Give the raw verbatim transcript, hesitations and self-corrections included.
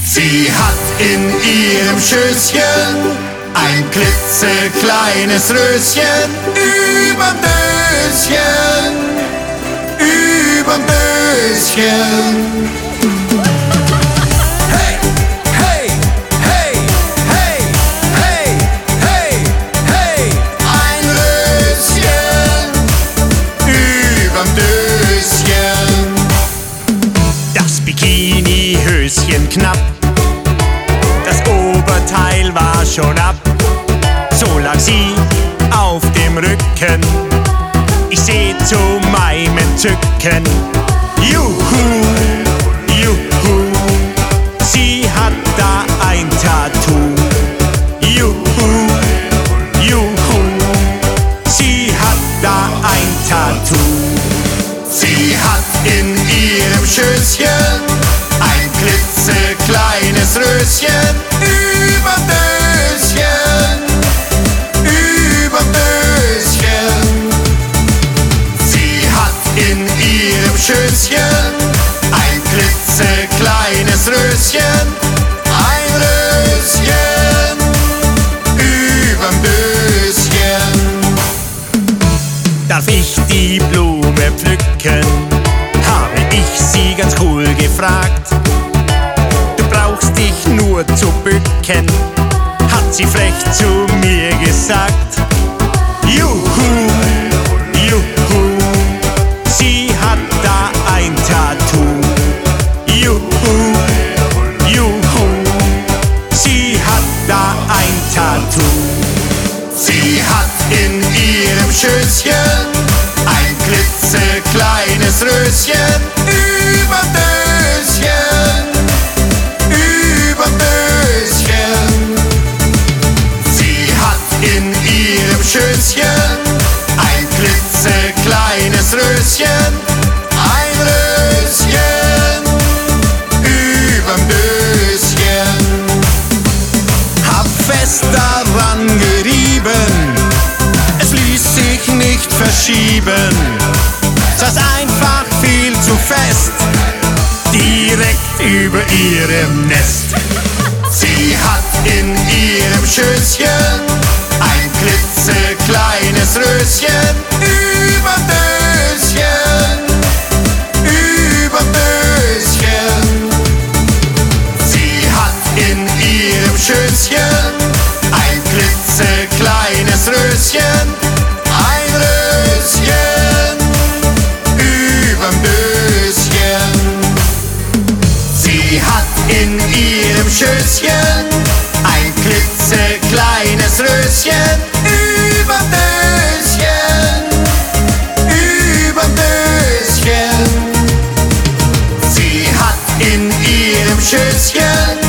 Sie hat in ihrem Schößchen ein klitzekleines Röschen überm Döschen, überm Döschen. Hey, hey, hey, hey, hey, hey, hey, ein Röschen überm Döschen. Das Bikini-Höschen knapp, das Oberteil war schon ab, so lag sie auf dem Rücken. Ich seh zu meinem Entzücken, juhu, juhu, sie hat da ein Tattoo. Juhu, juhu, sie hat da ein Tattoo. Sie hat in ihrem Schößchen ein klitzekleines Röschen überm Döschen, überm Döschen. Sie hat in ihrem Schößchen ein klitzekleines Röschen, ein Röschen überm Döschen. Darf ich die Blume pflücken? Habe ich sie ganz cool gefragt. Du brauchst dich nur zu bücken, hat sie frech zu mir gesagt. Juhu, juhu, sie hat da ein Tattoo. Juhu, juhu, sie hat da ein Tattoo. Sie hat in ihrem Schößchen ein klitzekleines Röschen überm Döschen, überm Döschen. Sie hat in ihrem Schößchen ein klitzekleines Röschen, ein Röschen überm Döschen. Hab fest daran gerieben, es ließ sich nicht verschieben, saß einfach viel zu fest, direkt über ihrem Nest. Sie hat in ihrem Schößchen ein klitzekleines Röschen überm Döschen, überm Döschen. Sie hat in ihrem Schößchen ein klitzekleines Röschen, ein Röschen überm Döschen. Sie hat in ihrem Schößchen ein klitzekleines Röschen überm Döschen, überm Döschen. Sie hat in ihrem Schößchen